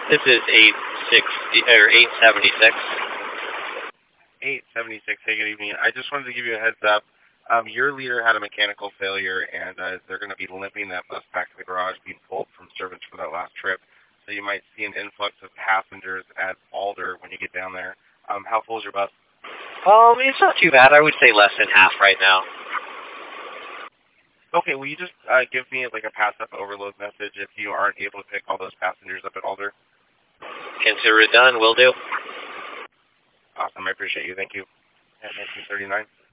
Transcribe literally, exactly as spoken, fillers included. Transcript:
This is eight sixty or eight seventy six. eight seventy-six, hey, good evening. I just wanted to give you a heads up. Um, your leader had a mechanical failure, and uh, they're going to be limping that bus back to the garage, being pulled from service for that last trip. So you might see an influx of passengers at Alder when you get down there. Um, how full is your bus? Um, it's not too bad. I would say less than half right now. Okay, will you just uh, give me like a pass-up overload message if you aren't able to pick all those passengers up at Alder? Consider it done. Will do. Awesome, I appreciate you. Thank you. At nineteen thirty-nine.